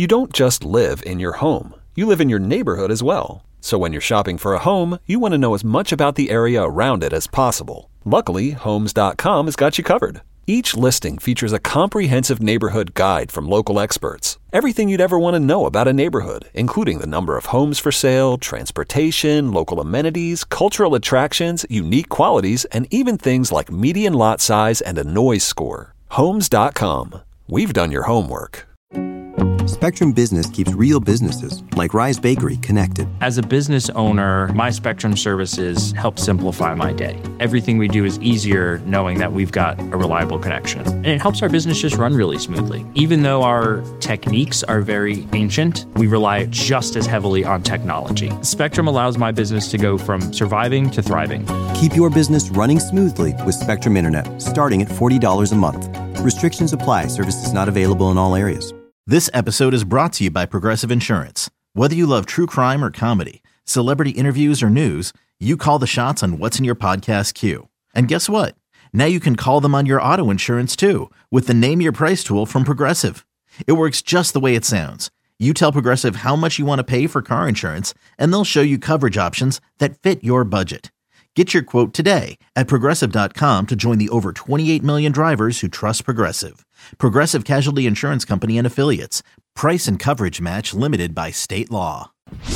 You don't just live in your home. You live in your neighborhood as well. So when you're shopping for a home, you want to know as much about the area around it as possible. Luckily, Homes.com has got you covered. Each listing features a comprehensive neighborhood guide from local experts. Everything you'd ever want to know about a neighborhood, including the number of homes for sale, transportation, local amenities, cultural attractions, unique qualities, and even things like median lot size and a noise score. Homes.com. We've done your homework. Spectrum Business keeps real businesses, like Rise Bakery, connected. As a business owner, my Spectrum services help simplify my day. Everything we do is easier knowing that we've got a reliable connection. And it helps our business just run really smoothly. Even though our techniques are very ancient, we rely just as heavily on technology. Spectrum allows my business to go from surviving to thriving. Keep your business running smoothly with Spectrum Internet, starting at $40 a month. Restrictions apply. Services not available in all areas. This episode is brought to you by Progressive Insurance. Whether you love true crime or comedy, celebrity interviews or news, you call the shots on what's in your podcast queue. And guess what? Now you can call them on your auto insurance too with the Name Your Price tool from Progressive. It works just the way it sounds. You tell Progressive how much you want to pay for car insurance, and they'll show you coverage options that fit your budget. Get your quote today at Progressive.com to join the over 28 million drivers who trust Progressive. Progressive Casualty Insurance Company and Affiliates. Price and coverage match limited by state law.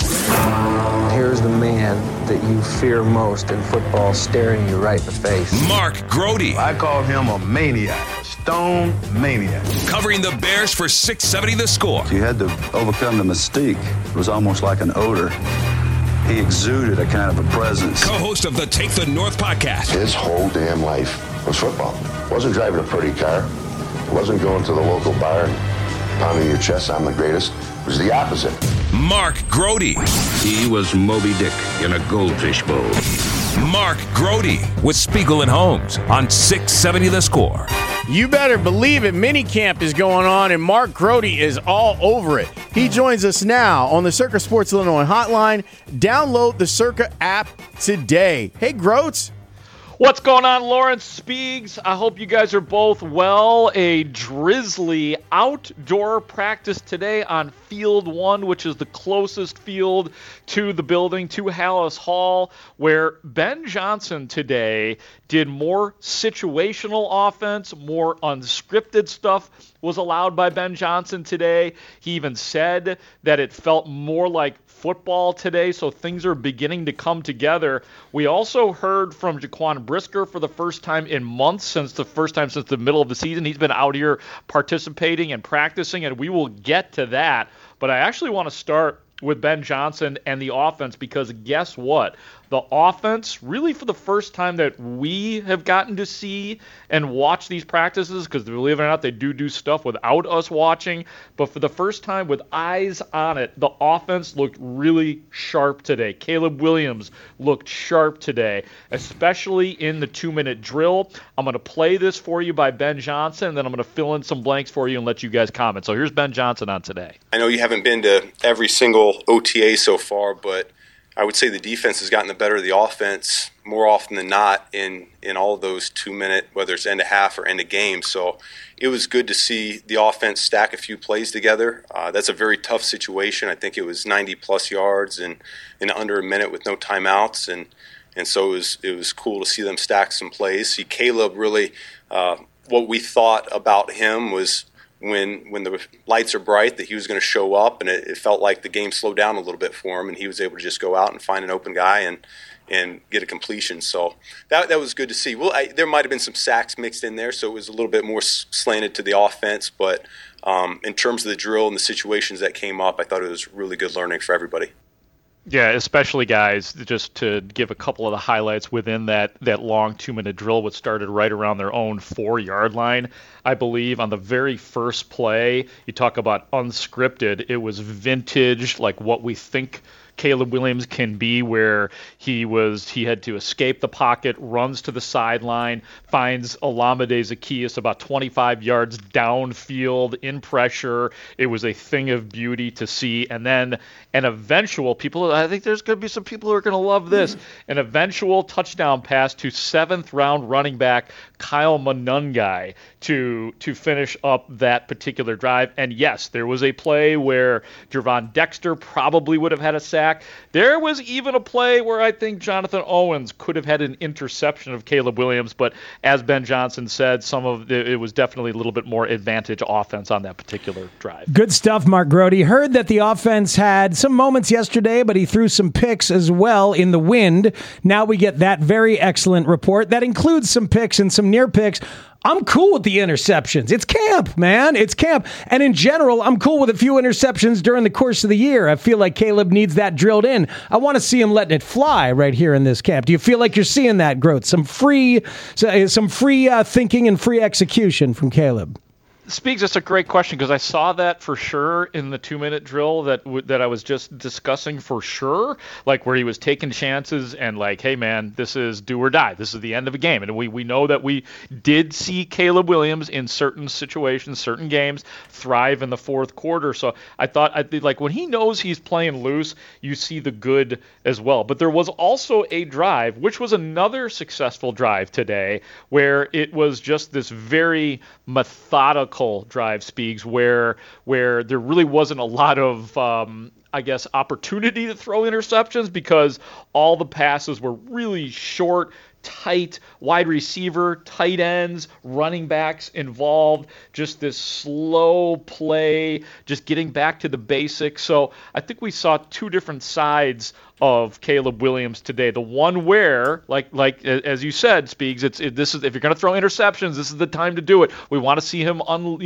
Here's the man that you fear most in football staring you right in the face. Mark Grote. I call him a maniac, a stone maniac. Covering the Bears for 670 The Score. You had to overcome the mystique. It was almost like an odor. He exuded a kind of a presence. Co-host of the Take the North podcast. His whole damn life was football. Wasn't driving a pretty car. Wasn't going to the local bar and pounding your chest, I'm the greatest. It was the opposite. Mark Grote. He was Moby Dick in a goldfish bowl. Mark Grote with Spiegel and Holmes on 670 The Score. You better believe it. Minicamp is going on, and Mark Grote is all over it. He joins us now on the Circa Sports Illinois hotline. Download the Circa app today. Hey, Groats. What's going on, Lawrence Spiegs? I hope you guys are both well. A drizzly outdoor practice today on Field 1, which is the closest field to the building, to Hallis Hall, where Ben Johnson today did more situational offense, more unscripted stuff was allowed by Ben Johnson today. He even said that it felt more like football today, so things are beginning to come together. We also heard from Jaquan Brisker for the first time in months, since the middle of the season. He's been out here participating and practicing, and we will get to that. But I actually want to start with Ben Johnson and the offense, because guess what? The offense, really for the first time that we have gotten to see and watch these practices, because believe it or not, they do stuff without us watching, but for the first time with eyes on it, the offense looked really sharp today. Caleb Williams looked sharp today, especially in the 2-minute drill. I'm going to play this for you by Ben Johnson, and then I'm going to fill in some blanks for you and let you guys comment. So here's Ben Johnson on today. I know you haven't been to every single OTA so far, but I would say the defense has gotten the better of the offense more often than not in all of those 2-minute, whether it's end of half or end of game. So it was good to see the offense stack a few plays together. That's a very tough situation. I think it was 90-plus yards in under a minute with no timeouts, and so it was cool to see them stack some plays. See Caleb really, what we thought about him was when the lights are bright that he was going to show up, and it felt like the game slowed down a little bit for him, and he was able to just go out and find an open guy and get a completion. So that was good to see. Well, there might have been some sacks mixed in there, so it was a little bit more slanted to the offense. But in terms of the drill and the situations that came up, I thought it was really good learning for everybody. Yeah, especially guys, just to give a couple of the highlights within that long 2-minute drill, which started right around their own 4-yard line. I believe on the very first play, you talk about unscripted, it was vintage, like what we think Caleb Williams can be, where he had to escape the pocket, runs to the sideline, finds Olamide Zaccheaus about 25 yards downfield in pressure. It was a thing of beauty to see. And then an eventual, I think there's going to be some people who are going to love this, an eventual touchdown pass to 7th-round running back Kyle Monungai to finish up that particular drive. And yes, there was a play where Gervon Dexter probably would have had a sack. There was even a play where I think Jonathan Owens could have had an interception of Caleb Williams, but as Ben Johnson said, it was definitely a little bit more advantage offense on that particular drive. Good stuff, Mark Grote. Heard that the offense had some moments yesterday, but he threw some picks as well in the wind. Now we get that very excellent report that includes some picks and some near picks. I'm cool with the interceptions. It's camp, man. It's camp. And in general, I'm cool with a few interceptions during the course of the year. I feel like Caleb needs that drilled in. I want to see him letting it fly right here in this camp. Do you feel like you're seeing that growth? Some free thinking and free execution from Caleb? Speaks, that's a great question, because I saw that for sure in the 2-minute drill that I was just discussing for sure, like where he was taking chances and like, hey man, this is do or die. This is the end of a game. And we know that we did see Caleb Williams in certain situations, certain games, thrive in the fourth quarter. So I thought, like when he knows he's playing loose, you see the good as well. But there was also a drive, which was another successful drive today, where it was just this very methodical drive, Speaks, where there really wasn't a lot of opportunity to throw interceptions, because all the passes were really short, tight, wide receiver, tight ends, running backs involved, just this slow play, just getting back to the basics. So I think we saw two different sides of Caleb Williams today. The one where, like as you said, Speaks, this is, if you're going to throw interceptions, this is the time to do it. We want to see him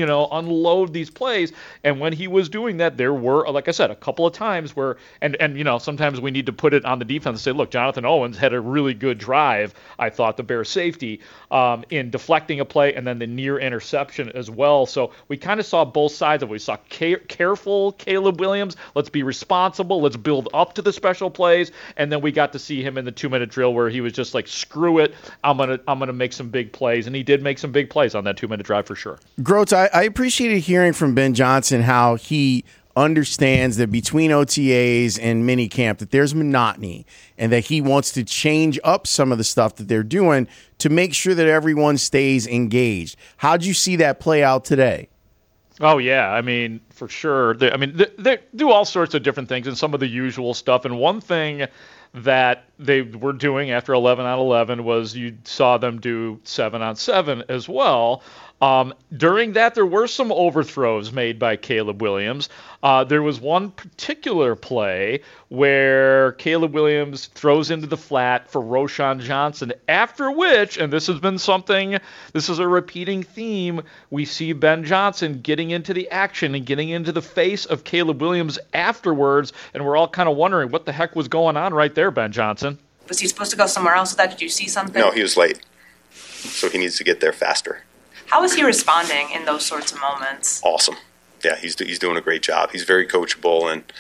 unload these plays. And when he was doing that, there were, like I said, a couple of times where, and sometimes we need to put it on the defense and say, look, Jonathan Owens had a really good drive, I thought, the Bears safety, in deflecting a play and then the near interception as well. So we kind of saw both sides of it. We saw careful Caleb Williams. Let's be responsible. Let's build up to the special plays, and then we got to see him in the 2-minute drill where he was just like, screw it, I'm gonna make some big plays, and he did make some big plays on that 2-minute drive for sure. Groats, I appreciated hearing from Ben Johnson how he understands that between OTAs and minicamp that there's monotony, and that he wants to change up some of the stuff that they're doing to make sure that everyone stays engaged. How'd you see that play out today? Oh, yeah. I mean, for sure. They do all sorts of different things and some of the usual stuff. And one thing that they were doing after 11 on 11 was you saw them do 7 on 7 as well. During that, there were some overthrows made by Caleb Williams. There was one particular play where Caleb Williams throws into the flat for Roschon Johnson, after which, and this is a repeating theme, we see Ben Johnson getting into the action and getting into the face of Caleb Williams afterwards, and we're all kind of wondering what the heck was going on right there, Ben Johnson. Was he supposed to go somewhere else with that? Did you see something? No, he was late, so he needs to get there faster. How is he responding in those sorts of moments? Awesome. Yeah, he's doing a great job. He's very coachable, and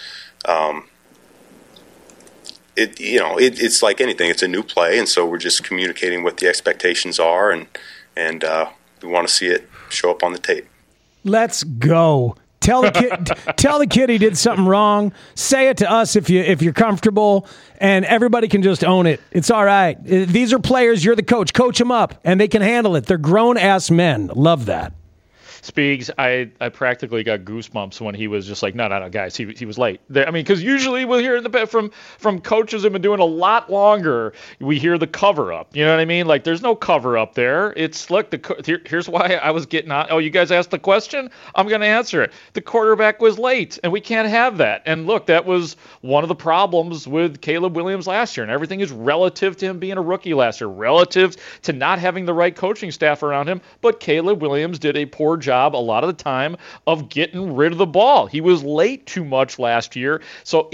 it's like anything. It's a new play, and so we're just communicating what the expectations are, and we want to see it show up on the tape. Let's go. Tell the kid he did something wrong. Say it to us if you're comfortable, and everybody can just own it. It's all right. These are players. You're the coach. Coach them up, and they can handle it. They're grown-ass men. Love that. Speaks, I practically got goosebumps when he was just like, no, guys, he was late. Because usually we'll hear from coaches who've been doing a lot longer, we hear the cover up. You know what I mean? Like, there's no cover up there. It's, look, here's why I was getting on. Oh, you guys asked the question? I'm going to answer it. The quarterback was late, and we can't have that. And look, that was one of the problems with Caleb Williams last year, and everything is relative to him being a rookie last year, relative to not having the right coaching staff around him. But Caleb Williams did a poor job a lot of the time of getting rid of the ball. He was late too much last year, so it's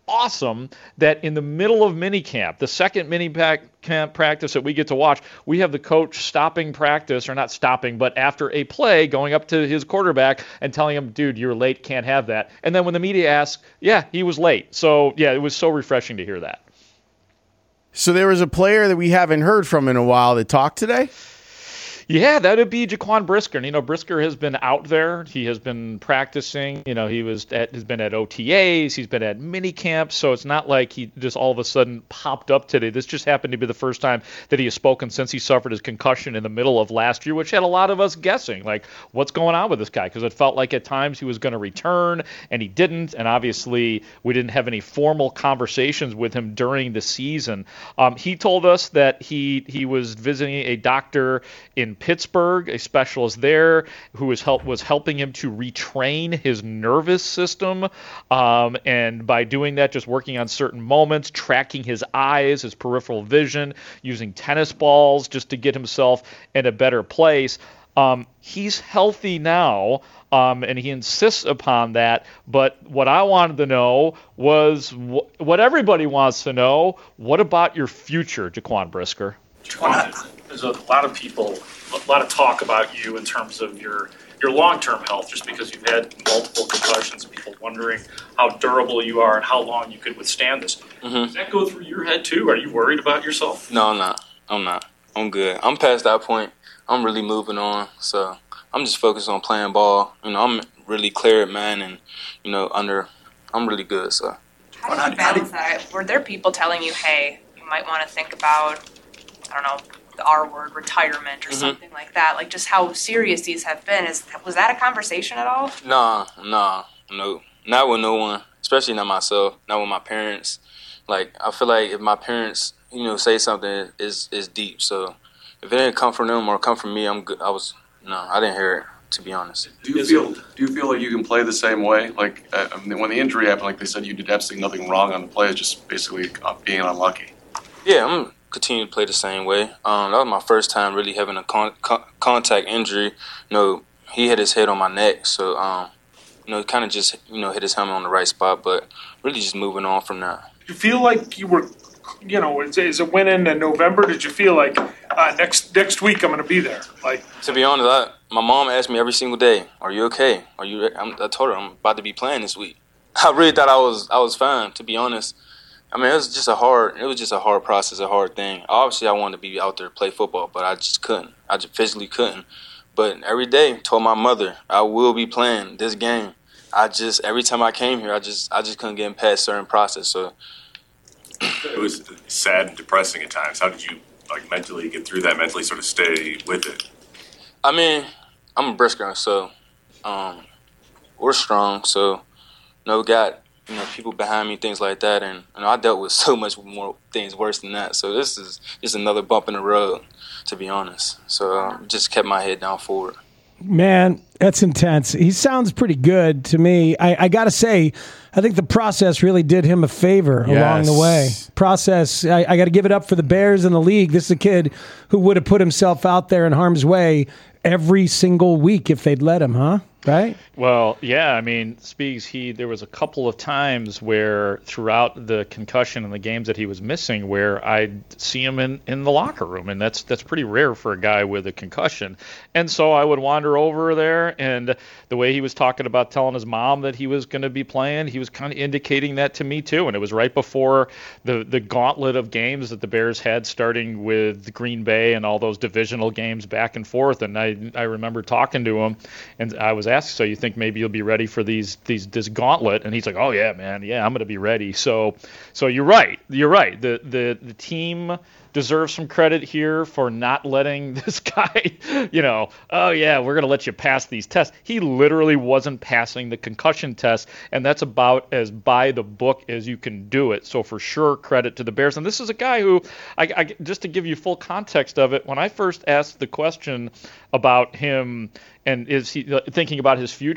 awesome that in the middle of minicamp, the second camp practice that we get to watch, we have the coach stopping practice, or not stopping, but after a play, going up to his quarterback and telling him, dude, you're late, can't have that. And then when the media asks, yeah, he was late. So, yeah, it was so refreshing to hear that. So there was a player that we haven't heard from in a while that talked today? Yeah, that would be Jaquan Brisker. And, Brisker has been out there. He has been practicing. He has been at OTAs. He's been at mini camps. So it's not like he just all of a sudden popped up today. This just happened to be the first time that he has spoken since he suffered his concussion in the middle of last year, which had a lot of us guessing, like, what's going on with this guy? Because it felt like at times he was going to return, and he didn't. And obviously we didn't have any formal conversations with him during the season. He told us that he was visiting a doctor in Pittsburgh, a specialist there who was helping him to retrain his nervous system, and by doing that, just working on certain moments, tracking his eyes, his peripheral vision, using tennis balls just to get himself in a better place. He's healthy now, and he insists upon that. But what I wanted to know was what everybody wants to know. What about your future, Jaquan Brisker? Jaquan, there's a lot of talk about you in terms of your long-term health, just because you've had multiple concussions, and people wondering how durable you are and how long you could withstand this. Mm-hmm. Does that go through your head too? Are you worried about yourself? No, I'm not. I'm good. I'm past that point. I'm really moving on. So I'm just focused on playing ball. I'm really cleared, man, and I'm really good. So how did you balance that? Were there people telling you, hey, you might want to think about, I don't know, the R word, retirement or something like that? Like, just how serious these have been. Was that a conversation at all? No. Not with no one, especially not myself, not with my parents. Like, I feel like if my parents, say something, is deep. So if it didn't come from them or come from me, I'm good. I didn't hear it, to be honest. Do you feel like you can play the same way? Like, when the injury happened, like they said, you did absolutely nothing wrong on the play. It's just basically being unlucky. Yeah, I'm continue to play the same way. That was my first time really having a contact injury. He hit his head on my neck, so kind of just hit his helmet on the right spot, but really just moving on from that. You feel like you were, is it went into November? Did you feel like next week I'm going to be there? Like, to be honest, my mom asked me every single day, "Are you okay? I told her I'm about to be playing this week. I really thought I was fine, to be honest. I mean, it was just a hard process, a hard thing. Obviously, I wanted to be out there to play football, but I just couldn't. I just physically couldn't. But every day, told my mother, I will be playing this game. Every time I came here, I just couldn't get past certain process. So it was sad and depressing at times. How did you mentally get through that? Mentally, sort of stay with it. I mean, I'm a Brisker, so we're strong. So we got people behind me, things like that, and I dealt with so much more things worse than that. So this is just another bump in the road, to be honest. So just kept my head down forward. Man, that's intense. He sounds pretty good to me. I got to say, I think the process really did him a favor along the way. I got to give it up for the Bears and the league. This is a kid who would have put himself out there in harm's way every single week if they'd let him, huh? Right? Well, yeah. I mean, Speegs, there was a couple of times where throughout the concussion and the games that he was missing where I'd see him in the locker room, and that's pretty rare for a guy with a concussion. And so I would wander over there, and the way he was talking about telling his mom that he was going to be playing, he was kind of indicating that to me too. And it was right before the gauntlet of games that the Bears had, starting with Green Bay and all those divisional games back and forth. And I remember talking to him, and I was asked, so you think maybe you'll be ready for this gauntlet? And he's like, oh yeah, man, yeah, I'm going to be ready. So you're right. The team deserves some credit here for not letting this guy, oh yeah, we're going to let you pass these tests. He literally wasn't passing the concussion test, and that's about as by the book as you can do it. So for sure, credit to the Bears. And this is a guy who, I just to give you full context of it, when I first asked the question about him and is he thinking about his future,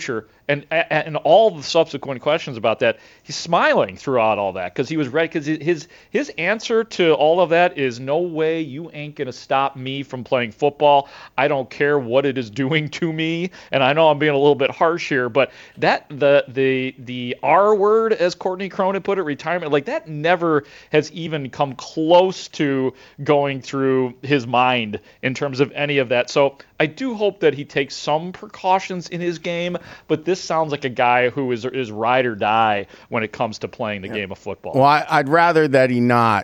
And all the subsequent questions about that, he's smiling throughout all that because he was ready. Because his answer to all of that is, no way, you ain't going to stop me from playing football. I don't care what it is doing to me. And I know I'm being a little bit harsh here, but that the R word, as Courtney Cronin put it, retirement, like that never has even come close to going through his mind in terms of any of that. So I do hope that he takes some precautions in his game, but this sounds like a guy who is ride or die when it comes to playing the game of football. Well, I'd rather that he not.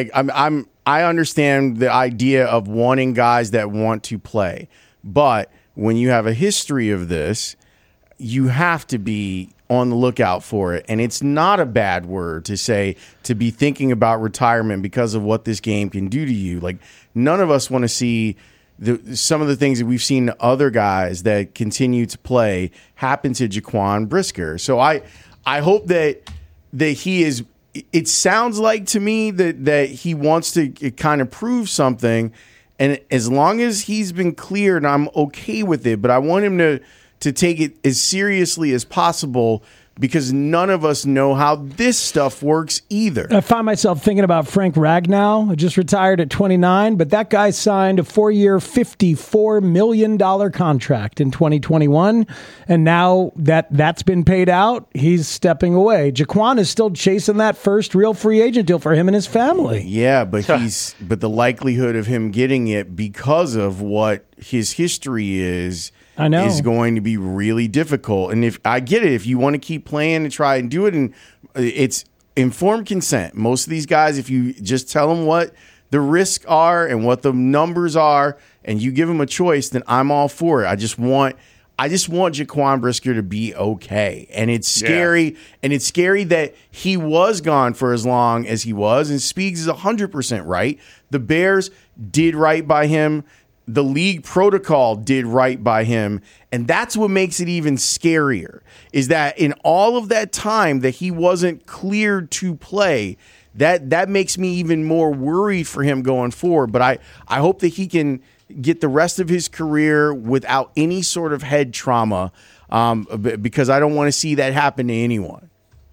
I understand the idea of wanting guys that want to play, but when you have a history of this, you have to be on the lookout for it. And it's not a bad word to say, to be thinking about retirement because of what this game can do to you. Like, none of us want to see some of the things that we've seen to other guys that continue to play happen to Jaquan Brisker. So I hope that he is. It sounds like to me that he wants to kind of prove something, and as long as he's been cleared, I'm okay with it. But I want him to take it as seriously as possible, because none of us know how this stuff works either. I find myself thinking about Frank Ragnow, who just retired at 29, but that guy signed a 4-year, $54 million contract in 2021, and now that's been paid out, he's stepping away. Jaquan is still chasing that first real free agent deal for him and his family. Yeah, but but the likelihood of him getting it because of what his history is going to be really difficult. And if I get it, if you want to keep playing and try and do it, and it's informed consent. Most of these guys, if you just tell them what the risks are and what the numbers are, and you give them a choice, then I'm all for it. I just want Jaquan Brisker to be okay. And it's scary. Yeah. And it's scary that he was gone for as long as he was. And Speaks is 100% right. The Bears did right by him. The league protocol did right by him. And that's what makes it even scarier, is that in all of that time that he wasn't cleared to play, that makes me even more worried for him going forward. But I hope that he can get the rest of his career without any sort of head trauma, because I don't want to see that happen to anyone.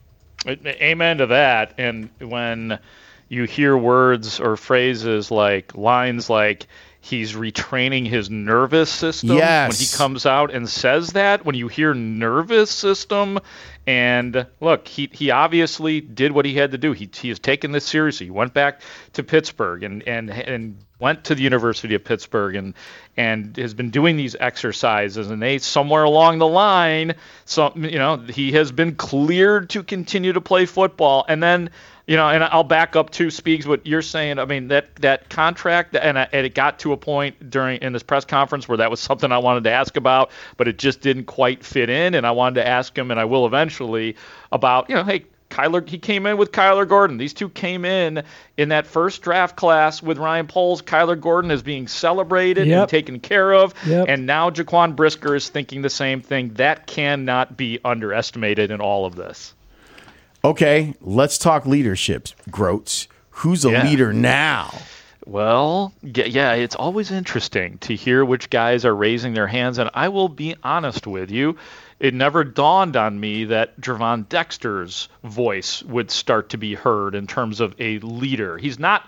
Amen to that. And when you hear words or phrases like lines like, he's retraining his nervous system. Yes. When he comes out and says that, when you hear nervous system, and look, he obviously did what he had to do. He has taken this seriously. He went back to Pittsburgh and went to the University of Pittsburgh and has been doing these exercises, and they somewhere along the line, he has been cleared to continue to play football. And then, and I'll back up to Speaks what you're saying. I mean, that contract, and it got to a point in this press conference where that was something I wanted to ask about, but it just didn't quite fit in, and I wanted to ask him, and I will eventually, about, hey, Kyler, he came in with Kyler Gordon. These two came in that first draft class with Ryan Poles. Kyler Gordon is being celebrated and taken care of, and now Jaquan Brisker is thinking the same thing. That cannot be underestimated in all of this. Okay, let's talk leadership, Groats. Who's a leader now? Well, yeah, it's always interesting to hear which guys are raising their hands, and I will be honest with you, it never dawned on me that Gervon Dexter's voice would start to be heard in terms of a leader. He's not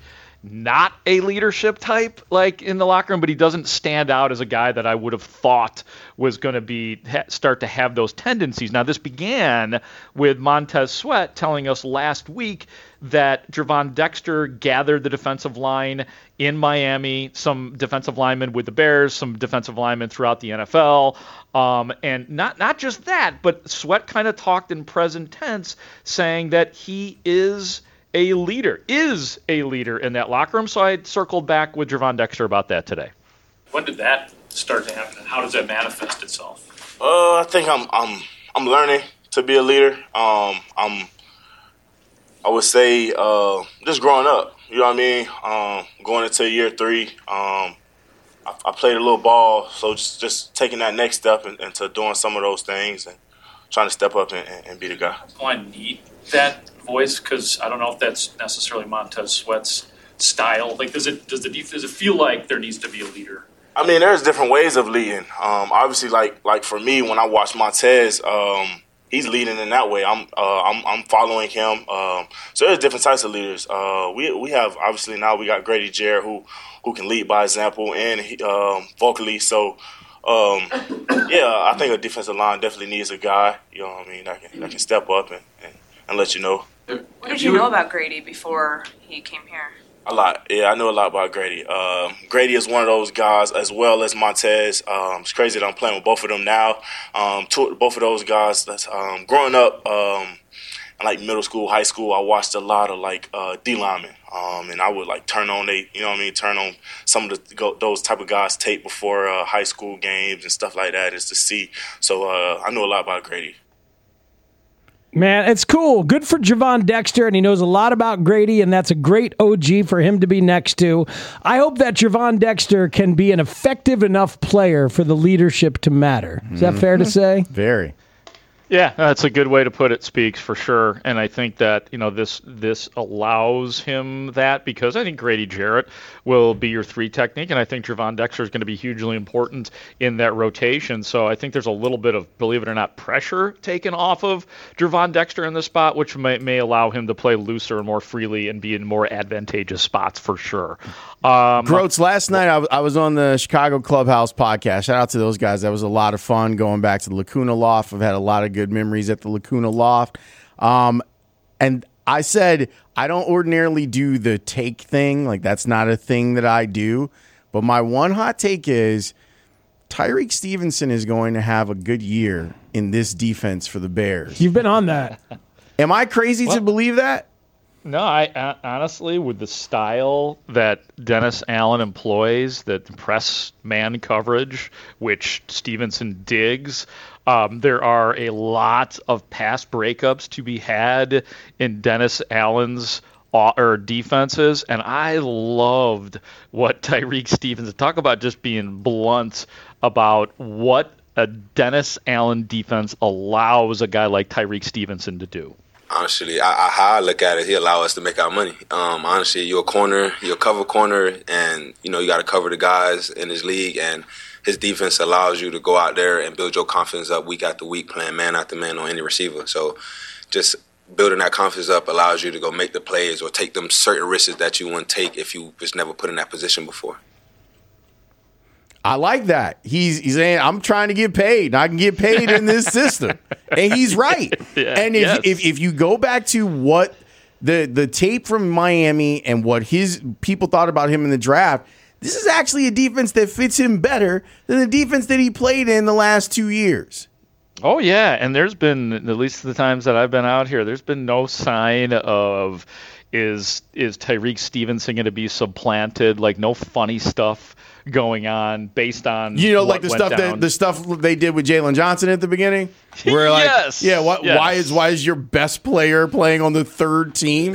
a leadership type like in the locker room, but he doesn't stand out as a guy that I would have thought was going to start to have those tendencies. Now, this began with Montez Sweat telling us last week that Gervon Dexter gathered the defensive line in Miami, some defensive linemen with the Bears, some defensive linemen throughout the NFL. And not just that, but Sweat kind of talked in present tense, saying that he is a leader in that locker room. So I circled back with Gervon Dexter about that today. When did that start to happen, and how does that manifest itself? I think I'm learning to be a leader. I would say just growing up. You know what I mean? Going into year 3, I played a little ball, so just taking that next step into doing some of those things and trying to step up and be the guy. Oh, I need that voice, because I don't know if that's necessarily Montez Sweat's style. Like, does it feel like there needs to be a leader I mean, there's different ways of leading. Obviously, like for me, when I watch Montez, he's leading in that way. I'm following him. So there's different types of leaders. We have obviously now we got Grady Jarrett who can lead by example and vocally. So I think a defensive line definitely needs a guy. You know what I mean? That can step up and let you know. What did you know about Grady before he came here? A lot. Yeah, I know a lot about Grady. Grady is one of those guys as well as Montez. It's crazy that I'm playing with both of them now. Both of those guys, that's growing up in like middle school, high school, I watched a lot of like D linemen. And I would like turn on turn on some of those type of guys' tape before high school games and stuff like that just to see. So I know a lot about Grady. Man, it's cool. Good for Javon Dexter, and he knows a lot about Grady, and that's a great OG for him to be next to. I hope that Javon Dexter can be an effective enough player for the leadership to matter. Is that fair to say? Very. Yeah, that's a good way to put it, Speaks, for sure. And I think that, this allows him that because I think Grady Jarrett will be your 3 technique, and I think Javon Dexter is going to be hugely important in that rotation. So I think there's a little bit of, believe it or not, pressure taken off of Javon Dexter in this spot, which may allow him to play looser and more freely and be in more advantageous spots for sure. Groats, last night I was on the Chicago Clubhouse podcast. Shout out to those guys. That was a lot of fun going back to the Lacuna Loft. I've had a lot of good memories at the Lacuna Loft. And I said, I don't ordinarily do the take thing. Like, that's not a thing that I do. But my one hot take is Tyrique Stevenson is going to have a good year in this defense for the Bears. You've been on that. Am I crazy to believe that? No, I honestly, with the style that Dennis Allen employs, that press man coverage, which Stevenson digs, there are a lot of pass breakups to be had in Dennis Allen's defenses, and I loved what Tyrique Stevenson, talk about just being blunt about what a Dennis Allen defense allows a guy like Tyrique Stevenson to do. Honestly, how I look at it, he allow us to make our money. Honestly, you're a corner, you're a cover corner, and you got to cover the guys in his league. And his defense allows you to go out there and build your confidence up week after week, playing man after man on any receiver. So, just building that confidence up allows you to go make the plays or take them certain risks that you wouldn't take if you was never put in that position before. I like that. He's saying, I'm trying to get paid, and I can get paid in this system. And he's right. Yeah, and if you go back to what the tape from Miami and what his people thought about him in the draft, this is actually a defense that fits him better than the defense that he played in the last 2 years. Oh, yeah, and there's been, at least the times that I've been out here, there's been no sign of is Tyrique Stevenson going to be supplanted, like no funny stuff going on based on like the stuff they did with Jalen Johnson at the beginning. Where yes. Why is your best player playing on the third team?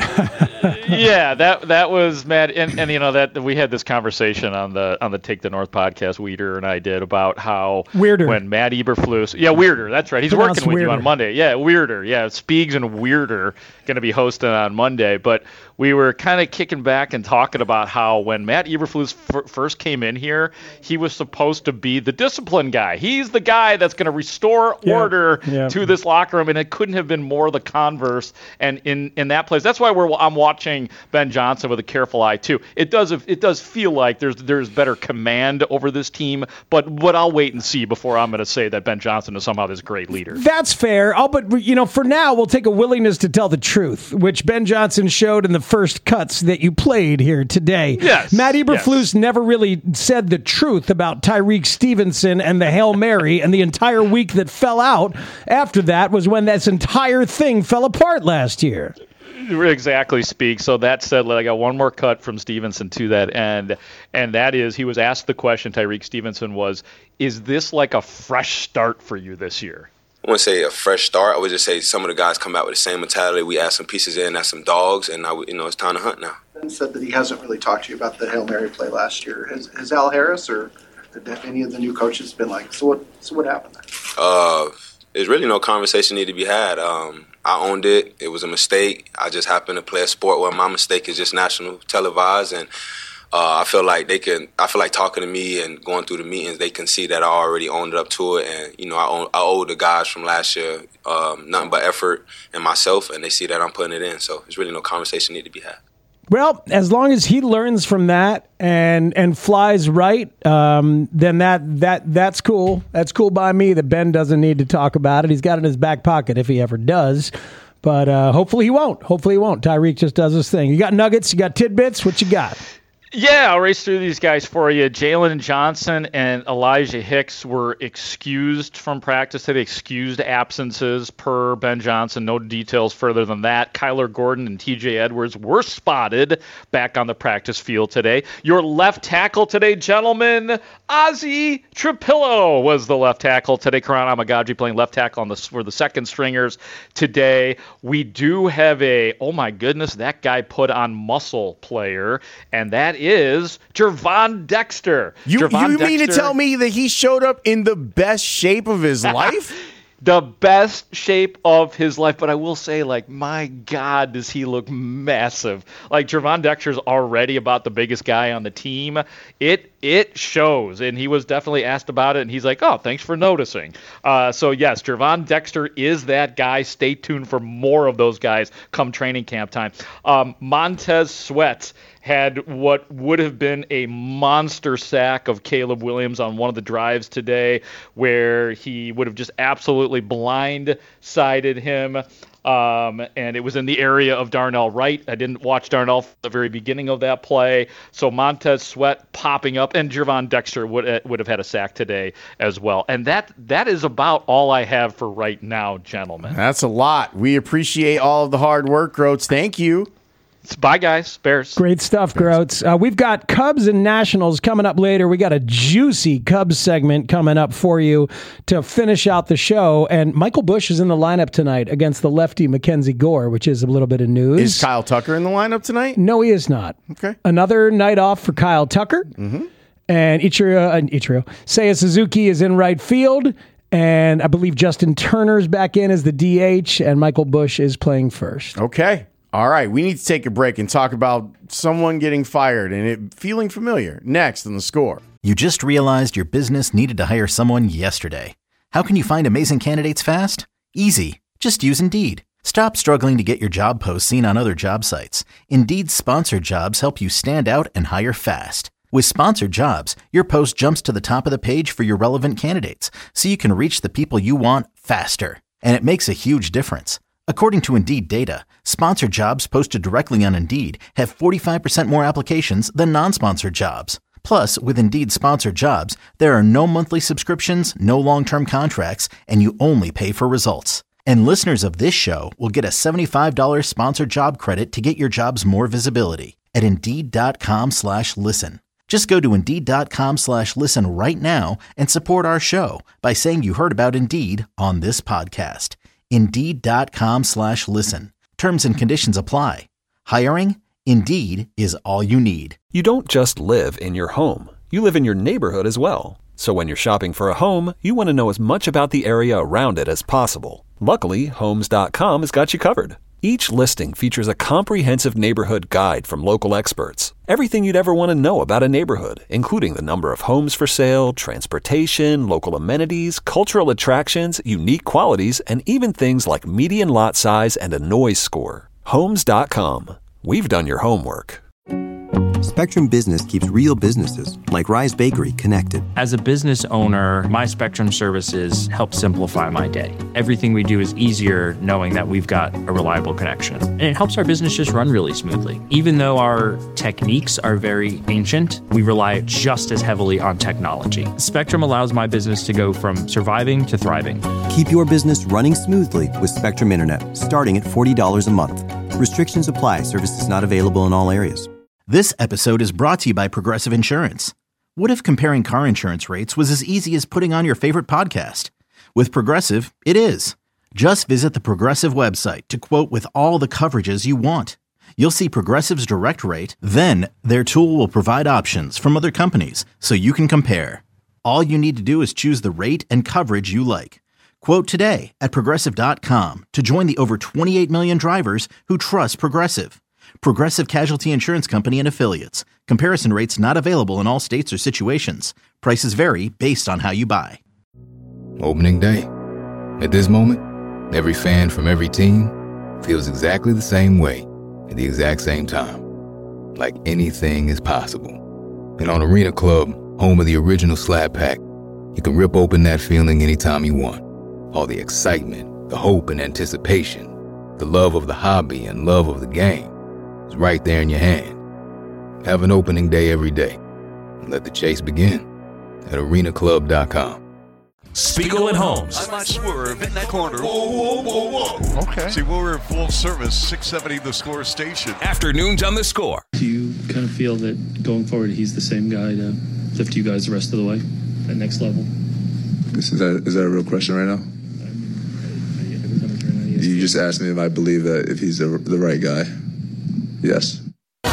Yeah, that was mad, and that we had this conversation on the Take the North podcast. Weirder and I did about how when Matt Eberflus, Weirder, that's right, he's working with you on Monday. Yeah, Weirder, Speegs and Weirder going to be hosting on Monday, but we were kind of kicking back and talking about how when Matt Eberflus first came in here, he was supposed to be the discipline guy. He's the guy that's going to restore order to this locker room, and it couldn't have been more the converse. And in that place, that's why I'm watching Ben Johnson with a careful eye too. It does feel like there's better command over this team, but I'll wait and see before I'm going to say that Ben Johnson is somehow this great leader. That's fair. But for now, we'll take a willingness to tell the truth, which Ben Johnson showed in the first cuts that you played here today. Yes. Matt Eberflus never really said the truth about Tyrique Stevenson and the Hail Mary, and the entire week that fell out after that was when this entire thing fell apart last year. Exactly, Speak. So that said, I got one more cut from Stevenson to that end, and that is he was asked the question, Tyrique Stevenson was, is this like a fresh start for you this year? I wouldn't say a fresh start. I would just say some of the guys come out with the same mentality. We add some pieces in, add some dogs, and now it's time to hunt now. Ben said that he hasn't really talked to you about the Hail Mary play last year. Has Al Harris or any of the new coaches been like, so what happened there? There's really no conversation need to be had. I owned it. It was a mistake. I just happened to play a sport where my mistake is just national televised, and I feel like talking to me and going through the meetings, they can see that I already owned up to it. And, I owe the guys from last year nothing but effort and myself, and they see that I'm putting it in. So there's really no conversation need to be had. Well, as long as he learns from that and flies right, then that's cool. That's cool by me that Ben doesn't need to talk about it. He's got it in his back pocket if he ever does. But hopefully he won't. Tyreek just does his thing. You got nuggets, you got tidbits, what you got? Yeah, I'll race through these guys for you. Jalen Johnson and Elijah Hicks were excused from practice today, excused absences per Ben Johnson. No details further than that. Kyler Gordon and TJ Edwards were spotted back on the practice field today. Your left tackle today, gentlemen, Ozzie Trapillo was the left tackle today. Karan Amagadji playing left tackle for the second stringers today. We do have oh my goodness, that guy put on muscle player, and that is Gervon Dexter. You mean to tell me that he showed up in the best shape of his life? The best shape of his life. But I will say, my God, does he look massive. Gervon Dexter's already about the biggest guy on the team. It shows, and he was definitely asked about it, and he's like, oh, thanks for noticing. So, yes, Gervon Dexter is that guy. Stay tuned for more of those guys come training camp time. Montez Sweat had what would have been a monster sack of Caleb Williams on one of the drives today, where he would have just absolutely blindsided him. And it was in the area of Darnell Wright. I didn't watch Darnell from the very beginning of that play. So Montez Sweat popping up, and Gervon Dexter would have had a sack today as well. And that is about all I have for right now, gentlemen. That's a lot. We appreciate all of the hard work, Groats. Thank you. Bye, guys. Bears. Great stuff, Groats. We've got Cubs and Nationals coming up later. We got a juicy Cubs segment coming up for you to finish out the show. And Michael Busch is in the lineup tonight against the lefty Mackenzie Gore, which is a little bit of news. Is Kyle Tucker in the lineup tonight? No, he is not. Okay. Another night off for Kyle Tucker. Mm-hmm. And Ichiro. Seiya Suzuki is in right field. And I believe Justin Turner's back in as the DH. And Michael Busch is playing first. Okay. All right, we need to take a break and talk about someone getting fired and it feeling familiar. Next on The Score. You just realized your business needed to hire someone yesterday. How can you find amazing candidates fast? Easy. Just use Indeed. Stop struggling to get your job posts seen on other job sites. Indeed's sponsored jobs help you stand out and hire fast. With sponsored jobs, your post jumps to the top of the page for your relevant candidates, so you can reach the people you want faster. And it makes a huge difference. According to Indeed data, sponsored jobs posted directly on Indeed have 45% more applications than non-sponsored jobs. Plus, with Indeed sponsored jobs, there are no monthly subscriptions, no long-term contracts, and you only pay for results. And listeners of this show will get a $75 sponsored job credit to get your jobs more visibility at Indeed.com/listen. Just go to Indeed.com/listen right now and support our show by saying you heard about Indeed on this podcast. Indeed.com/listen. Terms and conditions apply. Hiring? Indeed is all you need. You don't just live in your home. You live in your neighborhood as well. So when you're shopping for a home, you want to know as much about the area around it as possible. Luckily, Homes.com has got you covered. Each listing features a comprehensive neighborhood guide from local experts. Everything you'd ever want to know about a neighborhood, including the number of homes for sale, transportation, local amenities, cultural attractions, unique qualities, and even things like median lot size and a noise score. Homes.com. We've done your homework. Spectrum Business keeps real businesses, like Rise Bakery, connected. As a business owner, my Spectrum services help simplify my day. Everything we do is easier knowing that we've got a reliable connection. And it helps our business just run really smoothly. Even though our techniques are very ancient, we rely just as heavily on technology. Spectrum allows my business to go from surviving to thriving. Keep your business running smoothly with Spectrum Internet, starting at $40 a month. Restrictions apply. Services not available in all areas. This episode is brought to you by Progressive Insurance. What if comparing car insurance rates was as easy as putting on your favorite podcast? With Progressive, it is. Just visit the Progressive website to quote with all the coverages you want. You'll see Progressive's direct rate, then their tool will provide options from other companies so you can compare. All you need to do is choose the rate and coverage you like. Quote today at Progressive.com to join the over 28 million drivers who trust Progressive. Progressive Casualty Insurance Company and Affiliates. Comparison rates not available in all states or situations. Prices vary based on how you buy. Opening day. At this moment, every fan from every team feels exactly the same way at the exact same time. Like anything is possible. And on Arena Club, home of the original Slab Pack, you can rip open that feeling anytime you want. All the excitement, the hope and anticipation, the love of the hobby and love of the game is right there in your hand. Have an opening day every day. And let the chase begin at arenaclub.com. Spiegel and Holmes. I might swerve in that corner. Whoa, whoa, whoa, whoa. Okay. See, we're in full service, 670 The Score station. Afternoons on The Score. Do you kind of feel that going forward, he's the same guy to lift you guys the rest of the way, that next level? Is that a real question right now? You just asked me if I believe that if he's the right guy. Yes.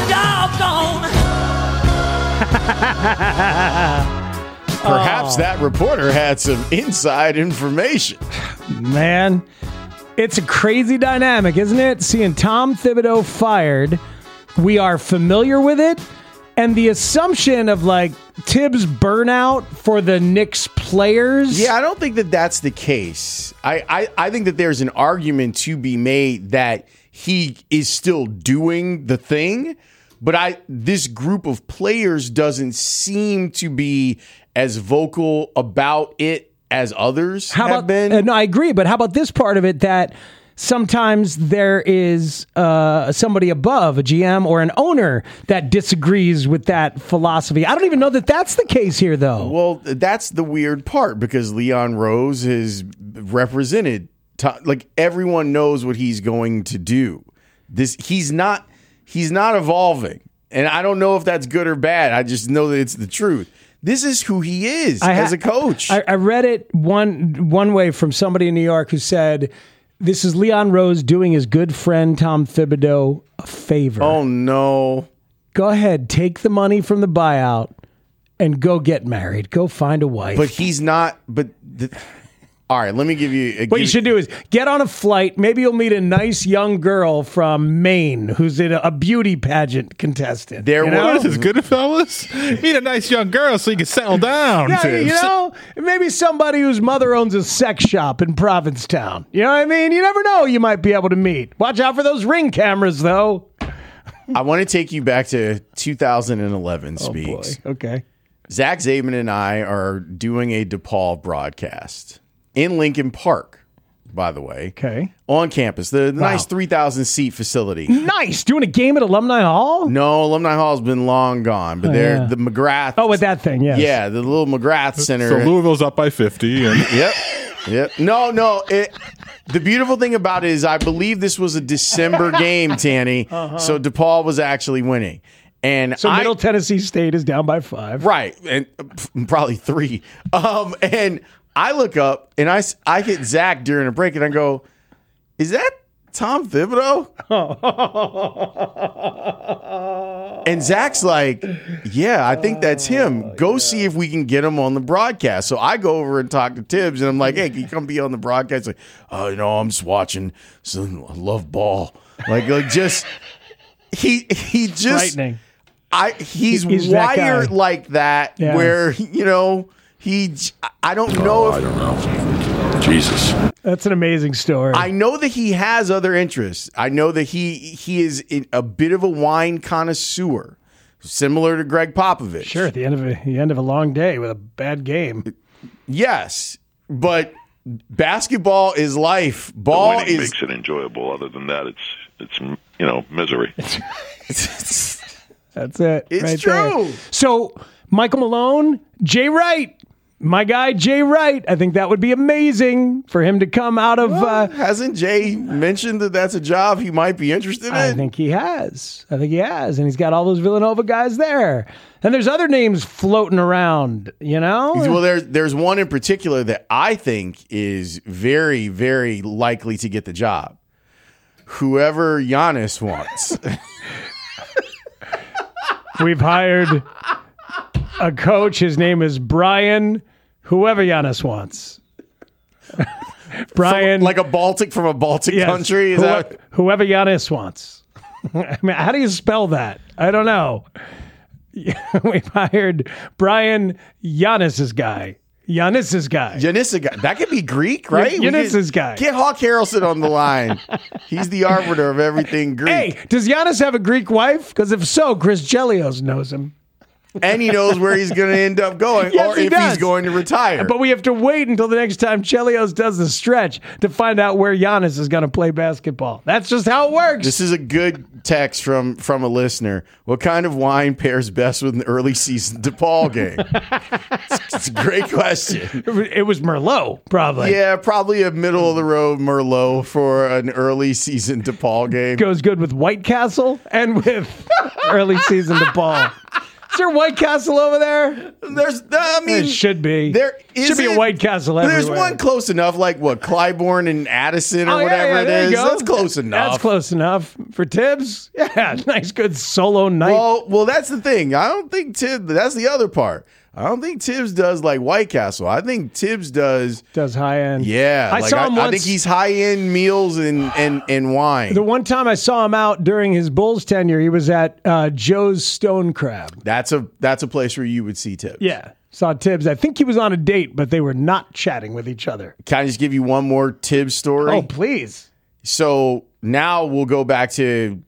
Perhaps that reporter had some inside information. Man, it's a crazy dynamic, isn't it? Seeing Tom Thibodeau fired, we are familiar with it, and the assumption of like Tibbs' burnout for the Knicks players. Yeah, I don't think that that's the case. I think that there's an argument to be made that he is still doing the thing, but this group of players doesn't seem to be as vocal about it as others have been. No, I agree, but how about this part of it, that sometimes there is somebody above, a GM or an owner, that disagrees with that philosophy. I don't even know that that's the case here, though. Well, that's the weird part, because Leon Rose has represented, like, everyone knows what he's going to do. He's not evolving, and I don't know if that's good or bad. I just know that it's the truth. This is who he is as a coach. I read it one way from somebody in New York who said, this is Leon Rose doing his good friend Tom Thibodeau a favor. Oh, no. Go ahead, take the money from the buyout and go get married. Go find a wife. But he's not. All right, let me give you... What you should do is get on a flight. Maybe you'll meet a nice young girl from Maine who's a beauty pageant contestant. What is this, Goodfellas? Meet a nice young girl so you can settle down. Yeah, maybe somebody whose mother owns a sex shop in Provincetown. You know what I mean? You never know, you might be able to meet. Watch out for those Ring cameras, though. I want to take you back to 2011, Speaks. Boy. Okay. Zach Zabin and I are doing a DePaul broadcast in Lincoln Park, by the way. Okay. On campus. The nice 3,000-seat facility. Nice. Doing a game at Alumni Hall? No, Alumni Hall's been long gone, but the McGrath. Oh, with that thing, yes. Yeah, the little McGrath Center. So Louisville's up by 50. And Yep. No. The beautiful thing about it is I believe this was a December game, Tanny. So DePaul was actually winning. And so Middle Tennessee State is down by 5. Right. And probably 3. And I look up and I hit Zach during a break and I go, is that Tom Thibodeau? And Zach's like, yeah, I think that's him. Go see if we can get him on the broadcast. So I go over and talk to Tibbs and I'm like, hey, can you come be on the broadcast? Like, oh, I'm just watching. So I love ball. Like just he just frightening. He's wired like that where, I don't know. I don't know. Jesus. That's an amazing story. I know that he has other interests. I know that he is a bit of a wine connoisseur, similar to Greg Popovich. Sure, at the end of a long day with a bad game. Yes, but basketball is life. Ball makes it enjoyable. Other than that, it's misery. That's it. It's right true. There. So Michael Malone, Jay Wright. My guy, Jay Wright. I think that would be amazing for him to come out of... hasn't Jay mentioned that that's a job he might be interested in? I think he has. And he's got all those Villanova guys there. And there's other names floating around, Well, there's one in particular that I think is very, very likely to get the job. Whoever Giannis wants. We've hired a coach. His name is Brian, whoever Giannis wants. Brian. Like from a Baltic country? Whoever Giannis wants. I mean, how do you spell that? I don't know. We've hired Brian Giannis's guy. That could be Greek, right? Giannis's guy. Get Hawk Harrelson on the line. He's the arbiter of everything Greek. Hey, does Giannis have a Greek wife? Because if so, Chris Chelios knows him. And he knows where he's going to end up going, yes, or if he's going to retire. But we have to wait until the next time Chelios does the stretch to find out where Giannis is going to play basketball. That's just how it works. This is a good text from a listener. What kind of wine pairs best with an early season DePaul game? It's a great question. It was Merlot, probably. Yeah, probably a middle of the road Merlot for an early season DePaul game. Goes good with White Castle and with early season DePaul. Is there White Castle over there? It should be. There should be a White Castle everywhere. There's one close enough, like what, Clybourne and Addison or whatever it is. That's close enough. That's close enough. For Tibbs, yeah, nice, good solo night. Well, that's the thing. I don't think Tibbs, that's the other part. I don't think Tibbs does like White Castle. I think Tibbs does high end. Yeah, I saw him once. I think he's high end meals and wine. The one time I saw him out during his Bulls tenure, he was at Joe's Stone Crab. That's a place where you would see Tibbs. Yeah, saw Tibbs. I think he was on a date, but they were not chatting with each other. Can I just give you one more Tibbs story? Oh, please. So now we'll go back to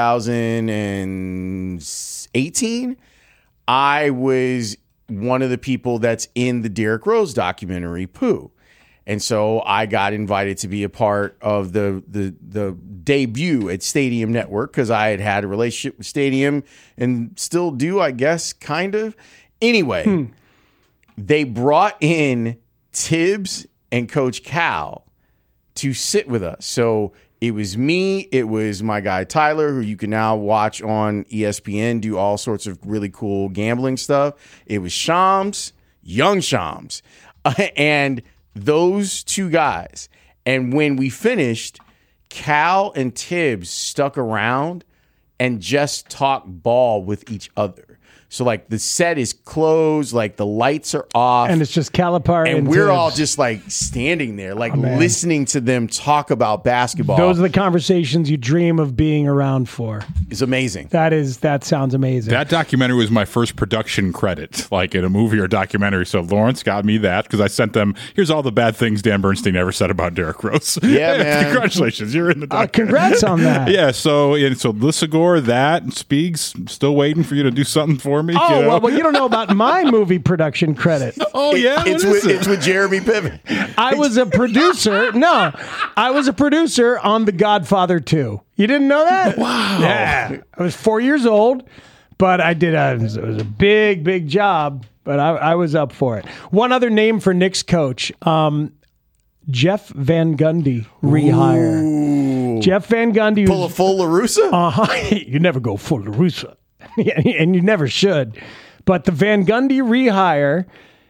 2018. I was one of the people that's in the Derrick Rose documentary, Pooh. And so I got invited to be a part of the debut at Stadium Network because I had a relationship with Stadium and still do, I guess, kind of. Anyway, they brought in Tibbs and Coach Cal to sit with us. So it was me, it was my guy Tyler, who you can now watch on ESPN, do all sorts of really cool gambling stuff. It was Shams, young Shams, and those two guys. And when we finished, Cal and Tibbs stuck around and just talked ball with each other. So, like, the set is closed, like, the lights are off. And it's just Calipari and we're all just, like, standing there, like, listening to them talk about basketball. Those are the conversations you dream of being around for. It's amazing. That sounds amazing. That documentary was my first production credit, like in a movie or documentary. So Lawrence got me that because I sent them, here's all the bad things Dan Bernstein ever said about Derrick Rose. Yeah, man. Congratulations. You're in the documentary. Congrats on that. Yeah, so Lissagore, that, and Speegs, still waiting for you to do something for me. Oh, you know? well, you don't know about my movie production credit. Oh, yeah? It's with Jeremy Piven. I was a producer. No, I was a producer on The Godfather 2. You didn't know that? Wow. Yeah. I was 4 years old, but I did it was a big, big job, but I was up for it. One other name for Knicks coach, Jeff Van Gundy rehire. Ooh. Jeff Van Gundy. Pull a full LaRussa? You never go full LaRussa. And you never should. But the Van Gundy rehire,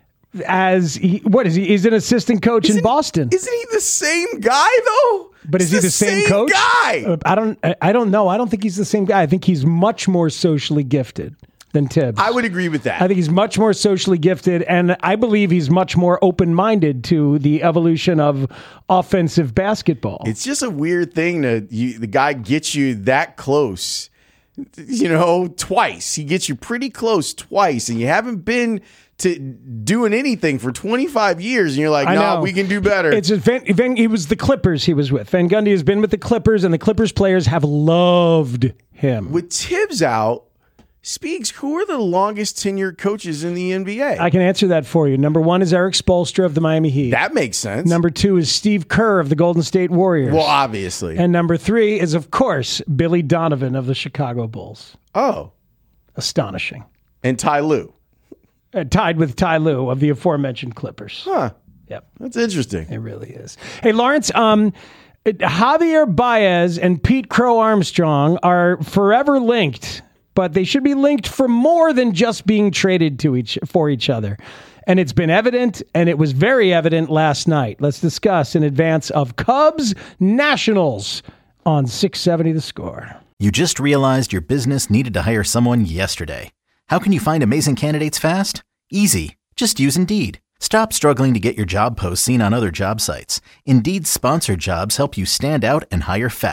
he's an assistant coach in Boston. Isn't he the same guy, though? But is he the same coach? Guy. I don't know. I don't think he's the same guy. I think he's much more socially gifted than Tibbs. I would agree with that. I think he's much more socially gifted, and I believe he's much more open-minded to the evolution of offensive basketball. It's just a weird thing that the guy gets you that close, twice. He gets you pretty close twice, and you haven't been to doing anything for 25 years, and you're like, no, we can do better. It's just he was the Clippers he was with. Van Gundy has been with the Clippers, and the Clippers players have loved him. With Tibbs out, Speaks, who are the longest tenured coaches in the NBA? I can answer that for you. Number one is Eric Spoelstra of the Miami Heat. That makes sense. Number two is Steve Kerr of the Golden State Warriors. Well, obviously. And number three is, of course, Billy Donovan of the Chicago Bulls. Oh. Astonishing. And Ty Lue. Tied with Ty Lue of the aforementioned Clippers. Huh. Yep. That's interesting. It really is. Hey, Lawrence, Javier Baez and Pete Crow Armstrong are forever linked, but they should be linked for more than just being traded for each other. And it's been evident, and it was very evident last night. Let's discuss in advance of Cubs Nationals on 670 The Score. You just realized your business needed to hire someone yesterday. How can you find amazing candidates fast? Easy. Just use Indeed. Stop struggling to get your job posts seen on other job sites. Indeed's sponsored jobs help you stand out and hire fast.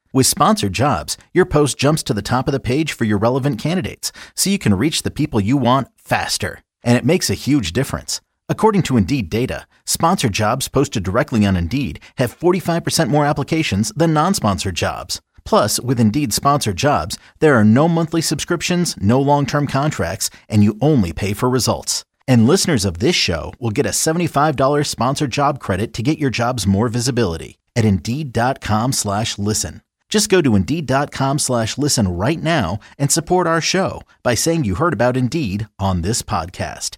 With Sponsored Jobs, your post jumps to the top of the page for your relevant candidates, so you can reach the people you want faster. And it makes a huge difference. According to Indeed data, sponsored jobs posted directly on Indeed have 45% more applications than non-sponsored jobs. Plus, with Indeed Sponsored Jobs, there are no monthly subscriptions, no long-term contracts, and you only pay for results. And listeners of this show will get a $75 sponsored job credit to get your jobs more visibility at Indeed.com/listen. Just go to Indeed.com/listen right now and support our show by saying you heard about Indeed on this podcast.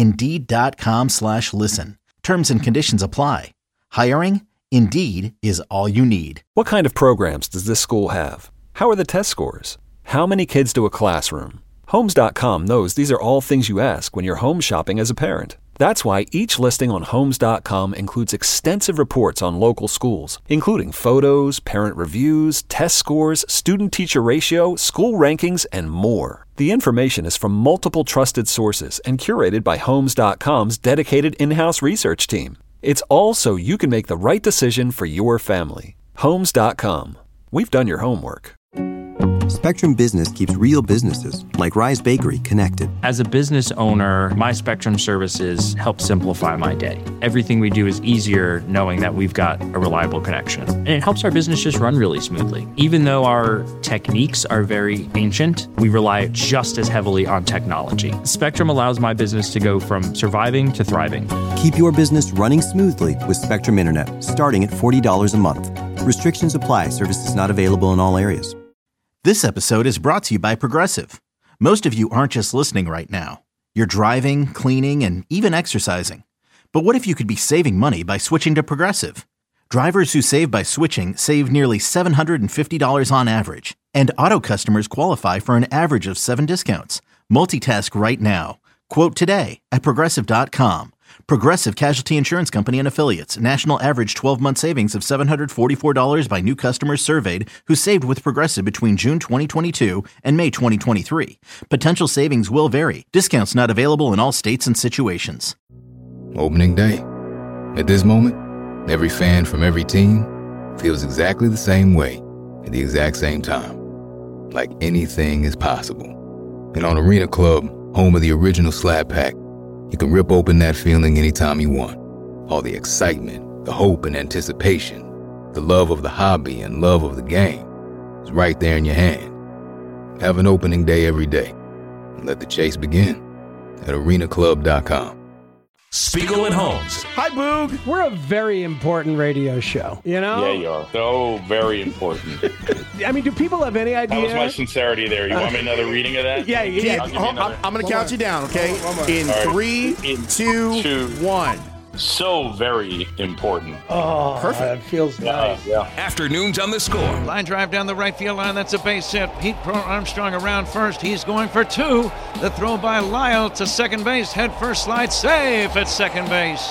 Indeed.com/listen. Terms and conditions apply. Hiring? Indeed is all you need. What kind of programs does this school have? How are the test scores? How many kids do a classroom? Homes.com knows these are all things you ask when you're home shopping as a parent. That's why each listing on Homes.com includes extensive reports on local schools, including photos, parent reviews, test scores, student-teacher ratio, school rankings, and more. The information is from multiple trusted sources and curated by Homes.com's dedicated in-house research team. It's all so you can make the right decision for your family. Homes.com. We've done your homework. Spectrum Business keeps real businesses, like Rise Bakery, connected. As a business owner, my Spectrum services help simplify my day. Everything we do is easier knowing that we've got a reliable connection. And it helps our business just run really smoothly. Even though our techniques are very ancient, we rely just as heavily on technology. Spectrum allows my business to go from surviving to thriving. Keep your business running smoothly with Spectrum Internet, starting at $40 a month. Restrictions apply. Services not available in all areas. This episode is brought to you by Progressive. Most of you aren't just listening right now. You're driving, cleaning, and even exercising. But what if you could be saving money by switching to Progressive? Drivers who save by switching save nearly $750 on average. And auto customers qualify for an average of 7 discounts. Multitask right now. Quote today at Progressive.com. Progressive Casualty Insurance Company and Affiliates. National average 12-month savings of $744 by new customers surveyed who saved with Progressive between June 2022 and May 2023. Potential savings will vary. Discounts not available in all states and situations. Opening day. At this moment, every fan from every team feels exactly the same way at the exact same time. Like anything is possible. And on Arena Club, home of the original Slab Pack, you can rip open that feeling anytime you want. All the excitement, the hope and anticipation, the love of the hobby and love of the game is right there in your hand. Have an opening day every day and let the chase begin at arenaclub.com. Spiegel and Holmes. Hi, Boog. We're a very important radio show, you know? Yeah, you are. So very important. I mean, do people have any idea? That was my sincerity there. You want me another reading of that? Yeah. I'm going to count you down, okay? In right. 3, 2, 1. So very important. Oh, perfect. It feels nice. Yeah. Afternoons on the Score. Line drive down the right field line. That's a base hit. Pete Armstrong around first. He's going for 2. The throw by Lyle to second base. Head first slide. Safe at second base.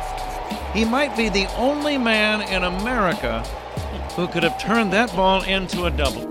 He might be the only man in America who could have turned that ball into a double.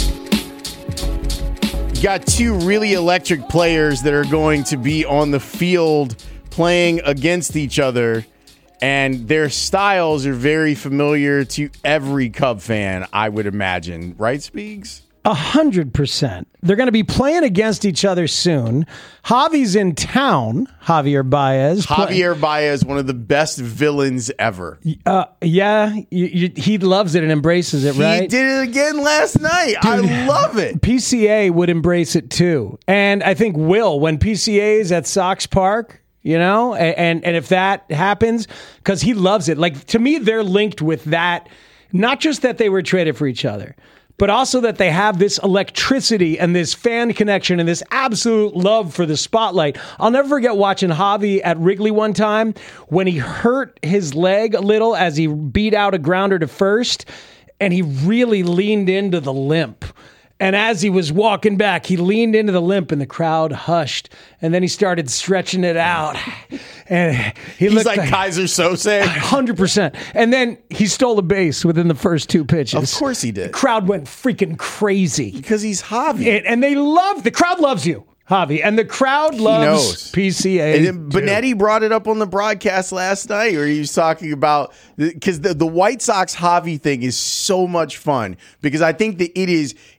You got 2 really electric players that are going to be on the field playing against each other, and their styles are very familiar to every Cub fan, I would imagine. Right, Speegs? 100%. They're going to be playing against each other soon. Javi's in town, Javier Baez. Javier Baez, one of the best villains ever. Yeah, he loves it and embraces it, right? He did it again last night. Dude, I love it. PCA would embrace it too. And I think Will, when PCA is at Sox Park, you know, and if that happens, because he loves it. Like, to me, they're linked with that, not just that they were traded for each other, but also that they have this electricity and this fan connection and this absolute love for the spotlight. I'll never forget watching Javi at Wrigley one time when he hurt his leg a little as he beat out a grounder to first, and he really leaned into the limp. And as he was walking back, he leaned into the limp and the crowd hushed. And then he started stretching it out. And he's like Kaiser Sose. 100%. And then he stole a base within the first 2 pitches. Of course he did. The crowd went freaking crazy. Because he's Javi. And the crowd loves you. Javi. And the crowd loves PCA. And then Benetti brought it up on the broadcast last night where he was talking about, because the White Sox Javi thing is so much fun, because I think that it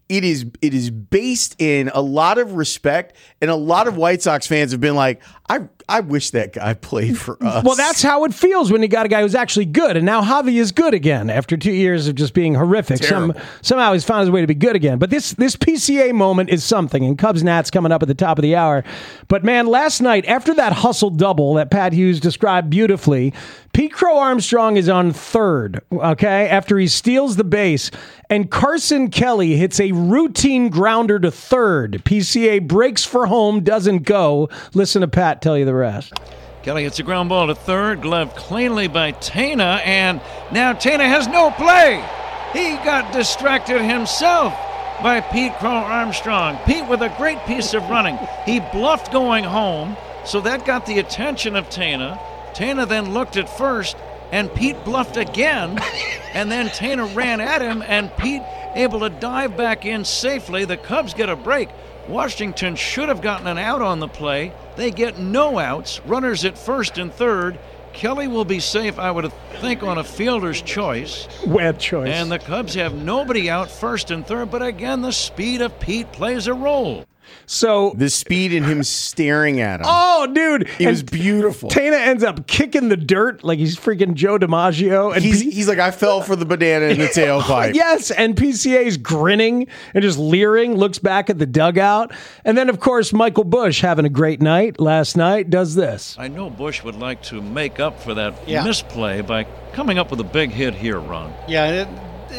is based in a lot of respect, and a lot of White Sox fans have been like, I wish that guy played for us. Well, that's how it feels when you got a guy who's actually good, and now Javi is good again after 2 years of just being horrific. Somehow he's found his way to be good again. But this PCA moment is something, and Cubs-Nats coming up at the top of the hour. But man, last night, after that hustle double that Pat Hughes described beautifully, Pete Crow Armstrong is on third, okay, after he steals the base, and Carson Kelly hits a routine grounder to third. PCA breaks for home, doesn't go. Listen to Pat tell you the rest. Kelly hits a ground ball to third, gloved cleanly by Tena, and now Tena has no play. He got distracted himself by Pete Crow Armstrong. Pete with a great piece of running. He bluffed going home, so that got the attention of Tena. Tena then looked at first, and Pete bluffed again, and then Tena ran at him, and Pete able to dive back in safely. The Cubs get a break. Washington should have gotten an out on the play. They get no outs. Runners at first and third. Kelly will be safe, I would think, on a fielder's choice. Web choice. And the Cubs have nobody out first and third, but again, the speed of Pete plays a role. So the speed in him staring at him. Oh, dude. It was beautiful. Tena ends up kicking the dirt like he's freaking Joe DiMaggio. And he's like, I fell for the banana in the tailpipe. Yes, and PCA's grinning and just leering, looks back at the dugout. And then, of course, Michael Busch, having a great night last night, does this. I know Busch would like to make up for that misplay by coming up with a big hit here, Ron. Yeah,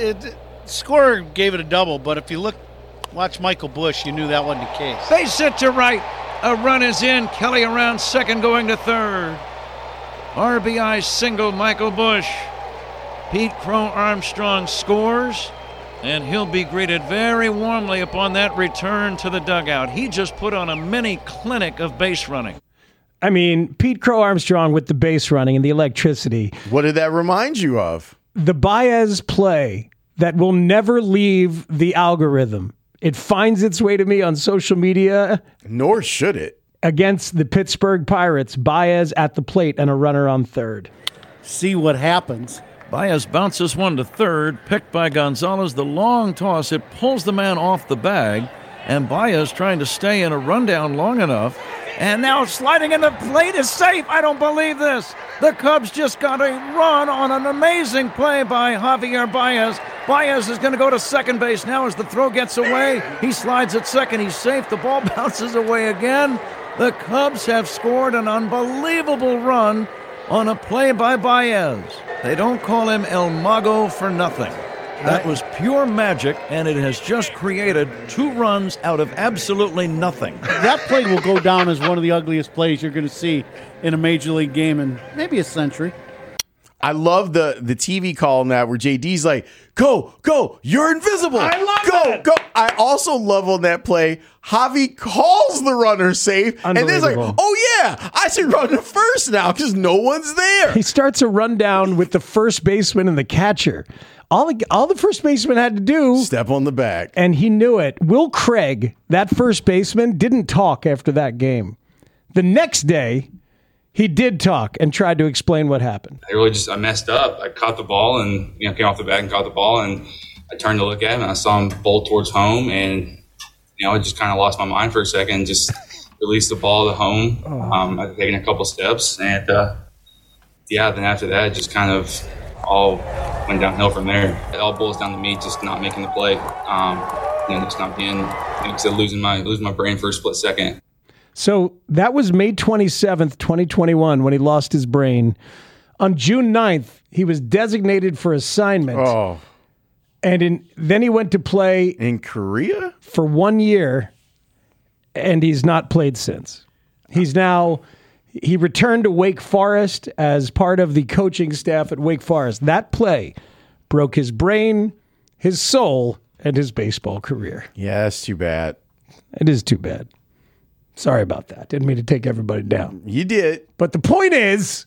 scorer gave it a double, but if you watch Michael Busch, you knew that wasn't the case. Base hit to right. A run is in. Kelly around second, going to third. RBI single, Michael Busch. Pete Crow Armstrong scores, and he'll be greeted very warmly upon that return to the dugout. He just put on a mini clinic of base running. I mean, Pete Crow Armstrong with the base running and the electricity. What did that remind you of? The Baez play that will never leave the algorithm. It finds its way to me on social media. Nor should it. Against the Pittsburgh Pirates, Baez at the plate and a runner on third. See what happens. Baez bounces one to third, picked by Gonzalez. The long toss, it pulls the man off the bag, and Baez trying to stay in a rundown long enough. And now sliding into plate is safe. I don't believe this. The Cubs just got a run on an amazing play by Javier Baez. Baez is going to go to second base now as the throw gets away. He slides at second. He's safe. The ball bounces away again. The Cubs have scored an unbelievable run on a play by Baez. They don't call him El Mago for nothing. That was pure magic, and it has just created 2 runs out of absolutely nothing. That play will go down as one of the ugliest plays you're going to see in a Major League game in maybe a century. I love the TV call on that where JD's like, go, you're invisible. I love it. Go. I also love on that play, Javi calls the runner safe, and then it's like, oh yeah, I should run to first now because no one's there. He starts a rundown with the first baseman and the catcher. All the first baseman had to do... step on the back. And he knew it. Will Craig, that first baseman, didn't talk after that game. The next day, he did talk and tried to explain what happened. I messed up. I caught the ball and came off the bag and caught the ball, and I turned to look at him, and I saw him bolt towards home, and I just kind of lost my mind for a second and just released the ball to home. I'd taken a couple steps, and then after that, just kind of all went downhill from there. It all boils down to me just not making the play, just not being, losing my brain for a split second. So that was May 27th, 2021, when he lost his brain. On June 9th, he was designated for assignment. Oh. And then he went to play in Korea for 1 year, and he's not played since. He returned to Wake Forest as part of the coaching staff at Wake Forest. That play broke his brain, his soul, and his baseball career. Yeah, that's too bad. It is too bad. Sorry about that. Didn't mean to take everybody down. You did. But the point is,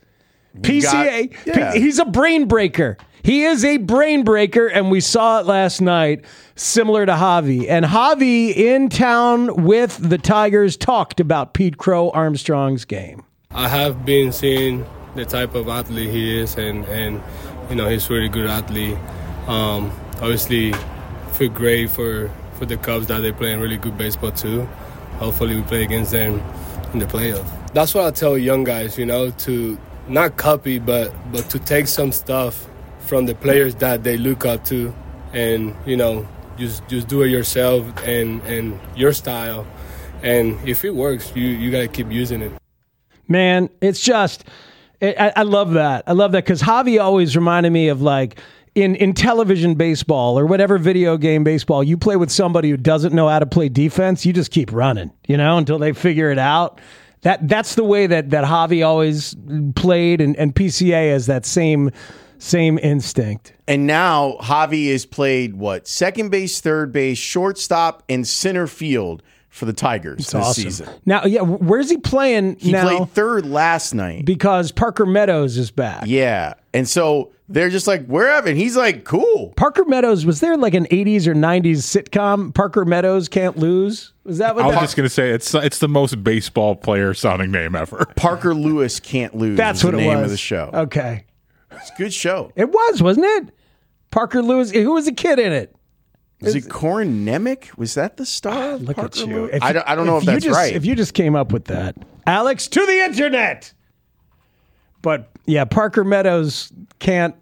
PCA, he's a brain breaker. He is a brain breaker, and we saw it last night, similar to Javi. And Javi, in town with the Tigers, talked about Pete Crow Armstrong's game. I have been seeing the type of athlete he is, and he's a really good athlete. Obviously, feel great for the Cubs that they're playing really good baseball too. Hopefully, we play against them in the playoffs. That's what I tell young guys, to not copy, but to take some stuff from the players that they look up to, and just do it yourself and your style. And if it works, you gotta keep using it. Man, it's just I love that. I love that because Javi always reminded me of like in television baseball or whatever video game baseball, you play with somebody who doesn't know how to play defense, you just keep running, until they figure it out. That's the way that Javi always played, and PCA has that same instinct. And now Javi has played second base, third base, shortstop, and center field for the Tigers this season. Now, where's he playing now? He played third last night. Because Parker Meadows is back. Yeah. And so they're just like, wherever. And he's like, cool. Parker Meadows, was there like an 80s or 90s sitcom, Parker Meadows Can't Lose? Was that what I was just going to say, it's the most baseball player sounding name ever. Parker Lewis Can't Lose. That's what the it name was. of the show. Okay. It's a good show. It was, wasn't it? Parker Lewis. Who was the kid in it? Was it Corin Nemec? Was that the star? Look Parker at you. Lewis? I don't know if that's right. If you just came up with that. Alex, to the internet. But yeah, Parker Meadows can't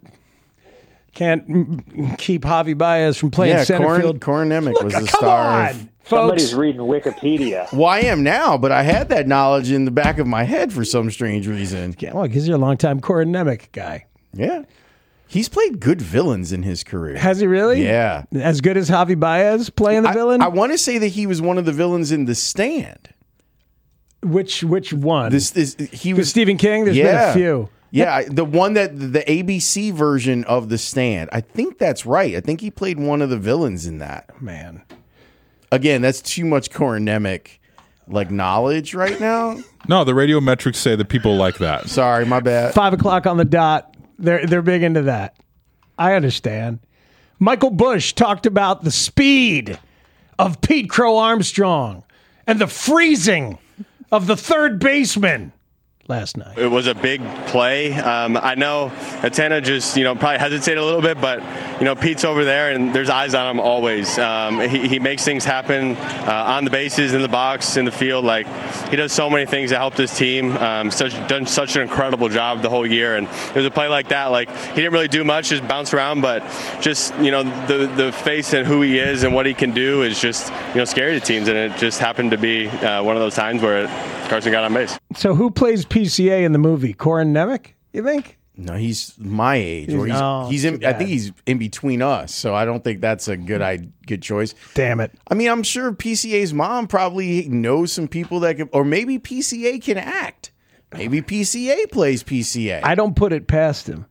keep Javi Baez from playing center field. Corin Nemec was the star. Folks. Somebody's reading Wikipedia. Well, I am now, but I had that knowledge in the back of my head for some strange reason. Yeah, well, because you're a longtime Corin Nemec guy. Yeah. He's played good villains in his career. Has he really? Yeah. As good as Javi Baez playing the villain? I want to say that he was one of the villains in The Stand. Which one? He was Stephen King? There's been a few. Yeah, the one that the ABC version of The Stand. I think that's right. I think he played one of the villains in that. Man. Again, that's too much Corin Nemec knowledge right now. No, the radio metrics say that people like that. Sorry, my bad. 5 o'clock on the dot. They're big into that. I understand. Michael Bush talked about the speed of Pete Crow Armstrong and the freezing of the third baseman last night. It was a big play. I know Atena just, probably hesitated a little bit, but, Pete's over there and there's eyes on him always. He makes things happen on the bases, in the box, in the field. He does so many things to help this team. Done such an incredible job the whole year. And it was a play like that. He didn't really do much, just bounce around, but just, the face and who he is and what he can do is just, scary to teams. And it just happened to be one of those times where Carson got on base. So who plays PCA in the movie? Corin Nemec, you think? No, he's my age. He's in. I think he's in between us, so I don't think that's a good choice. Damn it! I mean, I'm sure PCA's mom probably knows some people that could, or maybe PCA can act. Maybe PCA plays PCA. I don't put it past him.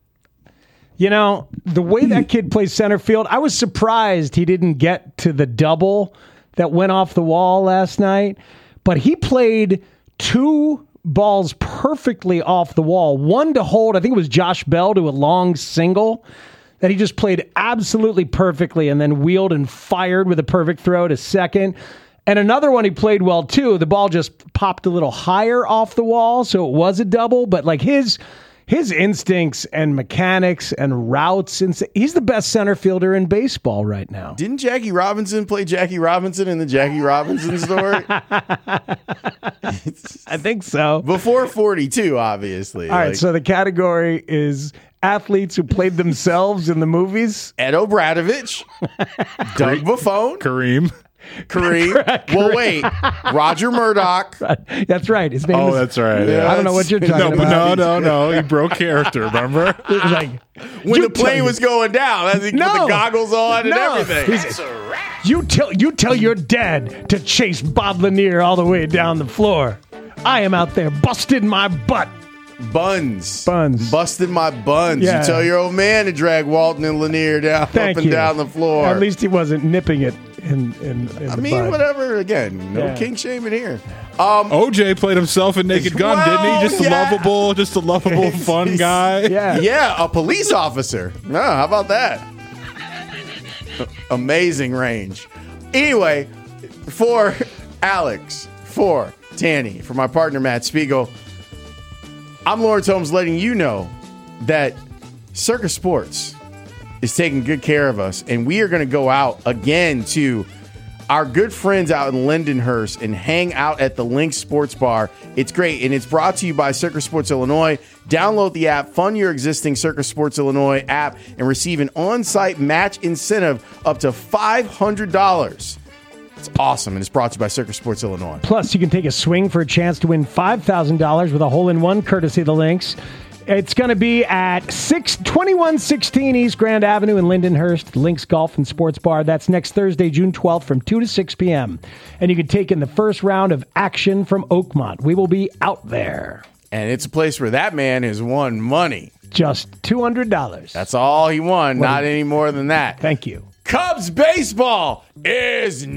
The way that kid plays center field, I was surprised he didn't get to the double that went off the wall last night, but he played 2 balls perfectly off the wall. One to hold, I think it was Josh Bell to a long single that he just played absolutely perfectly and then wheeled and fired with a perfect throw to second. And another one he played well too. The ball just popped a little higher off the wall, so it was a double, but his instincts and mechanics and routes, he's the best center fielder in baseball right now. Didn't Jackie Robinson play Jackie Robinson in the Jackie Robinson story? I think so. Before 42, obviously. All right, so the category is athletes who played themselves in the movies. Ed O'Bradovich, Doug Buffone, Kareem. Well, wait. Roger Murdoch. That's right. His name that's right. Yeah. I don't know what you're talking about. No. He broke character, remember? It was when the plane was going down, he put the goggles on and everything. You tell your dad to chase Bob Lanier all the way down the floor. I am out there busting my butt. Buns. Busting my buns. Yeah. You tell your old man to drag Walton and Lanier down, up and down the floor. At least he wasn't nipping it. I mean, bud. whatever. Again, no Yeah. kink shaming here. OJ played himself in Naked Gun, didn't he? Just a lovable, fun guy. Yeah, a police officer. No, how about that? Amazing range. Anyway, for Alex, for Tanny, for my partner Matt Spiegel, I'm Lawrence Holmes letting you know that Circa Sports is taking good care of us, and we are going to go out again to our good friends out in Lindenhurst and hang out at the Link Sports Bar. It's great, and it's brought to you by Circa Sports Illinois. Download the app, fund your existing Circa Sports Illinois app, and receive an on-site match incentive up to $500. It's awesome, and it's brought to you by Circa Sports Illinois. Plus, you can take a swing for a chance to win $5,000 with a hole-in-one courtesy of the Lynx. It's going to be at 2116 East Grand Avenue in Lindenhurst, Lynx Golf and Sports Bar. That's next Thursday, June 12th from 2 to 6 p.m. And you can take in the first round of action from Oakmont. We will be out there. And it's a place where that man has won money. Just $200. That's all he won, not any more than that. Thank you. Cubs baseball is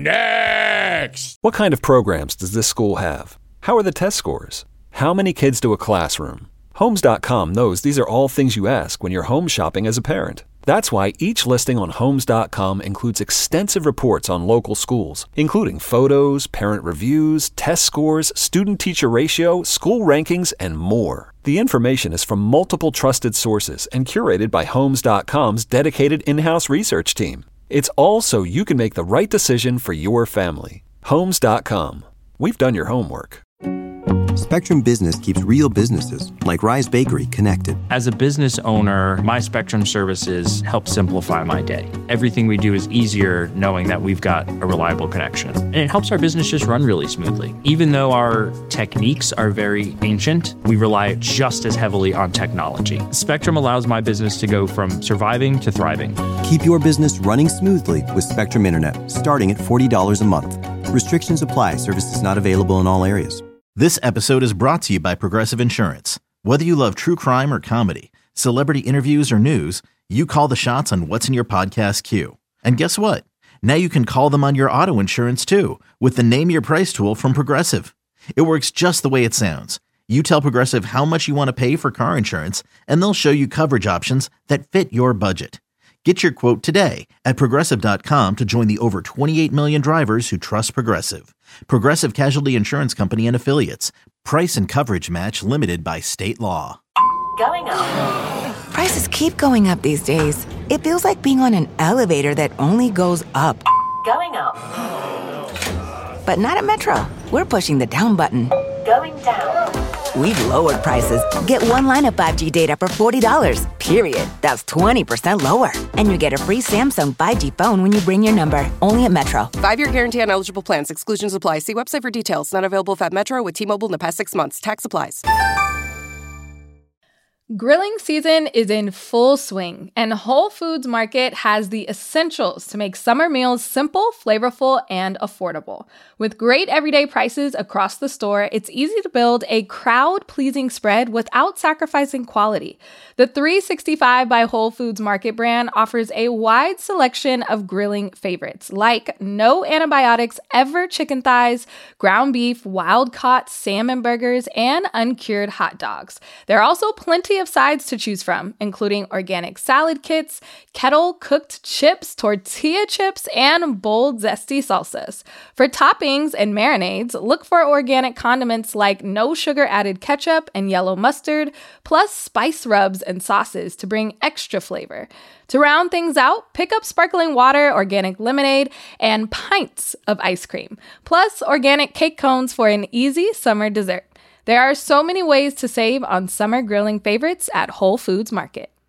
next. What kind of programs does this school have? How are the test scores? How many kids do a classroom? Homes.com knows these are all things you ask when you're home shopping as a parent. That's why each listing on Homes.com includes extensive reports on local schools, including photos, parent reviews, test scores, student-teacher ratio, school rankings, and more. The information is from multiple trusted sources and curated by Homes.com's dedicated in-house research team. It's all so you can make the right decision for your family. Homes.com. We've done your homework. Spectrum Business keeps real businesses, like Rise Bakery, connected. As a business owner, my Spectrum services help simplify my day. Everything we do is easier knowing that we've got a reliable connection. And it helps our business just run really smoothly. Even though our techniques are very ancient, we rely just as heavily on technology. Spectrum allows my business to go from surviving to thriving. Keep your business running smoothly with Spectrum Internet, starting at $40 a month. Restrictions apply. Services not available in all areas. This episode is brought to you by Progressive Insurance. Whether you love true crime or comedy, celebrity interviews or news, you call the shots on what's in your podcast queue. And guess what? Now you can call them on your auto insurance too with the Name Your Price tool from Progressive. It works just the way it sounds. You tell Progressive how much you want to pay for car insurance, and they'll show you coverage options that fit your budget. Get your quote today at Progressive.com to join the over 28 million drivers who trust Progressive. Progressive Casualty Insurance Company and Affiliates. Price and coverage match limited by state law. Going up. Prices keep going up these days. It feels like being on an elevator that only goes up. Going up. But not at Metro. We're pushing the down button. Going down. We've lowered prices. Get one line of 5G data for $40, period. That's 20% lower. And you get a free Samsung 5G phone when you bring your number. Only at Metro. 5-year guarantee on eligible plans. Exclusions apply. See website for details. Not available at Metro with T-Mobile in the past 6 months. Tax applies. Grilling season is in full swing, and Whole Foods Market has the essentials to make summer meals simple, flavorful, and affordable. With great everyday prices across the store, it's easy to build a crowd-pleasing spread without sacrificing quality. The 365 by Whole Foods Market brand offers a wide selection of grilling favorites, like no antibiotics ever chicken thighs, ground beef, wild-caught salmon burgers, and uncured hot dogs. There are also plenty of sides to choose from, including organic salad kits, kettle-cooked chips, tortilla chips, and bold, zesty salsas. For toppings and marinades, look for organic condiments like no sugar-added ketchup and yellow mustard, plus spice rubs and sauces to bring extra flavor. To round things out, pick up sparkling water, organic lemonade, and pints of ice cream, plus organic cake cones for an easy summer dessert. There are so many ways to save on summer grilling favorites at Whole Foods Market.